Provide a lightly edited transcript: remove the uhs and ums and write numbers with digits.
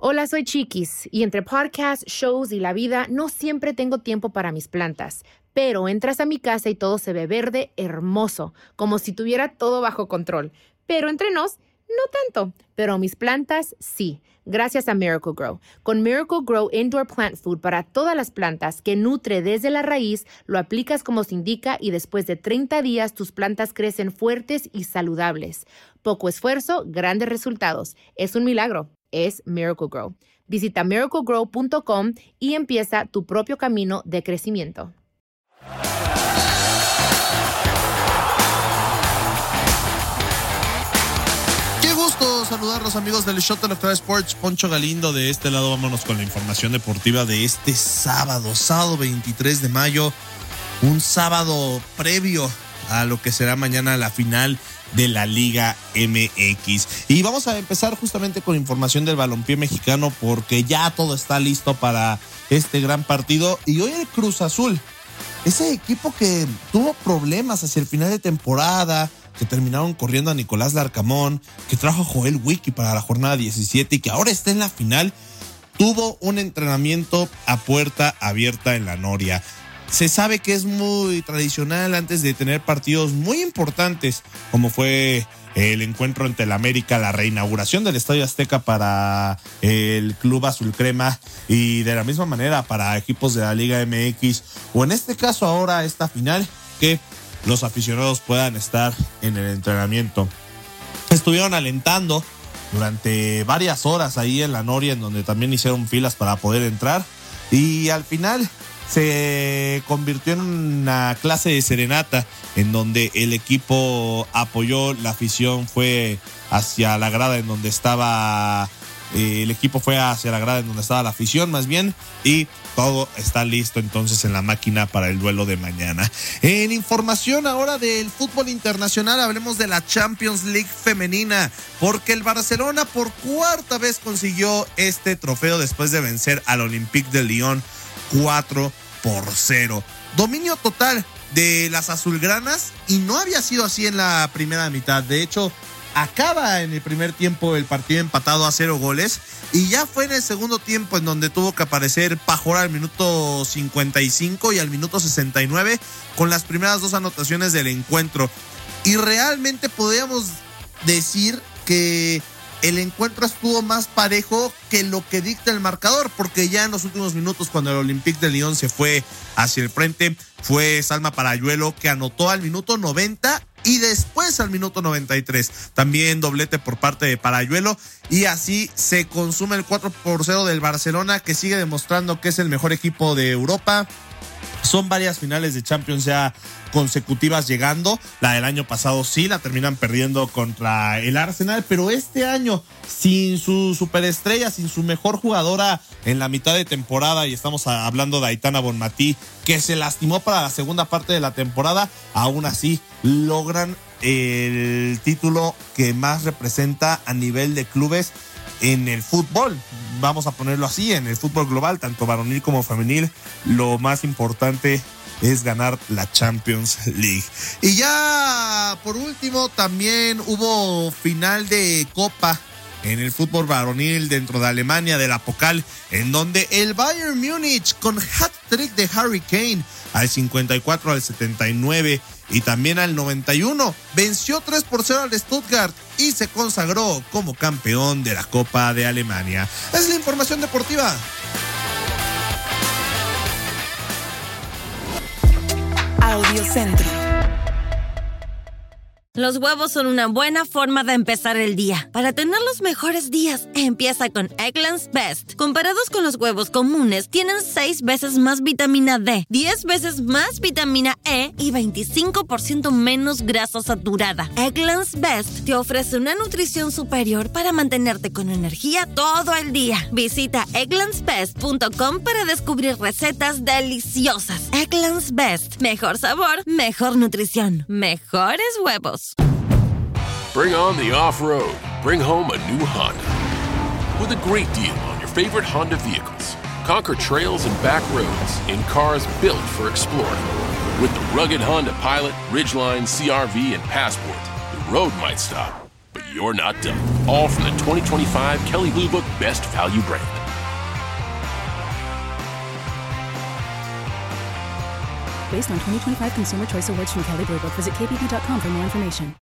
Hola, soy Chiquis y entre podcasts, shows y la vida no siempre tengo tiempo para mis plantas. Pero entras a mi casa y todo se ve verde, hermoso, como si tuviera todo bajo control. Pero entre nos, no tanto. Pero mis plantas, sí, gracias a Miracle-Gro. Con Miracle-Gro Indoor Plant Food para todas las plantas que nutre desde la raíz, lo aplicas como se indica y después de 30 días tus plantas crecen fuertes y saludables. Poco esfuerzo, grandes resultados. Es un milagro. Es Miracle-Gro. Visita miraclegrow.com y empieza tu propio camino de crecimiento. Qué gusto saludarlos, amigos del Shot Electoral Sports. Poncho Galindo de este lado. Vámonos con la información deportiva de este sábado 23 de mayo. Un sábado previo a lo que será mañana la final de la Liga MX. Y vamos a empezar justamente con información del balompié mexicano porque ya todo está listo para este gran partido. Y hoy el Cruz Azul, ese equipo que tuvo problemas hacia el final de temporada, que terminaron corriendo a Nicolás Larcamón, que trajo a Joel Wiki para la jornada 17 y que ahora está en la final, tuvo un entrenamiento a puerta abierta en la Noria. Se sabe que es muy tradicional antes de tener partidos muy importantes, como fue el encuentro entre el América, la reinauguración del Estadio Azteca para el Club Azul Crema y de la misma manera para equipos de la Liga MX, o en este caso ahora esta final, que los aficionados puedan estar en el entrenamiento. Estuvieron alentando durante varias horas ahí en la Noria, en donde también hicieron filas para poder entrar, y al final se convirtió en una clase de serenata en donde el equipo apoyó, la afición fue hacia la grada en donde estaba el equipo fue hacia la grada en donde estaba la afición más bien, y todo está listo entonces en la máquina para el duelo de mañana. En información ahora del fútbol internacional, hablemos de la Champions League femenina, porque el Barcelona por cuarta vez consiguió este trofeo después de vencer al Olympique de Lyon 4-0. Dominio total de las azulgranas, y no había sido así en la primera mitad. De hecho, acaba en el primer tiempo el partido empatado a 0 goles, y ya fue en el segundo tiempo en donde tuvo que aparecer Pajor al minuto 55 y al minuto 69 con las primeras dos anotaciones del encuentro. Y realmente podríamos decir que el encuentro estuvo más parejo que lo que dicta el marcador, porque ya en los últimos minutos, cuando el Olympique de Lyon se fue hacia el frente, fue Salma Parayuelo que anotó al minuto 90 y después al minuto 93. También doblete por parte de Parayuelo, y así se consume el 4-0 del Barcelona, que sigue demostrando que es el mejor equipo de Europa. Son varias finales de Champions ya consecutivas llegando. La del año pasado sí la terminan perdiendo contra el Arsenal, pero este año sin su superestrella, sin su mejor jugadora en la mitad de temporada, y estamos hablando de Aitana Bonmatí, que se lastimó para la segunda parte de la temporada, aún así logran el título que más representa a nivel de clubes en el fútbol, vamos a ponerlo así, en el fútbol global, tanto varonil como femenil. Lo más importante es ganar la Champions League. Y ya por último, también hubo final de Copa en el fútbol varonil dentro de Alemania, de la Pokal, en donde el Bayern Múnich, con hat-trick de Harry Kane al 54, al 79 y también al 91, venció 3-0 al Stuttgart y se consagró como campeón de la Copa de Alemania. Es la información deportiva. Audiocentro. Los huevos son una buena forma de empezar el día. Para tener los mejores días, empieza con Eggland's Best. Comparados con los huevos comunes, tienen 6 veces más vitamina D, 10 veces más vitamina E y 25% menos grasa saturada. Eggland's Best te ofrece una nutrición superior para mantenerte con energía todo el día. Visita egglandsbest.com para descubrir recetas deliciosas. Eggland's Best. Mejor sabor, mejor nutrición, mejores huevos. Bring on the off-road. Bring home a new Honda. With a great deal on your favorite Honda vehicles. Conquer trails and back roads in cars built for exploring. With the rugged Honda Pilot, Ridgeline, CR-V, and Passport, the road might stop, but you're not done. All from the 2025 Kelley Blue Book Best Value brand. Based on 2025 Consumer Choice Awards from Kelley Blue Book, visit kbb.com for more information.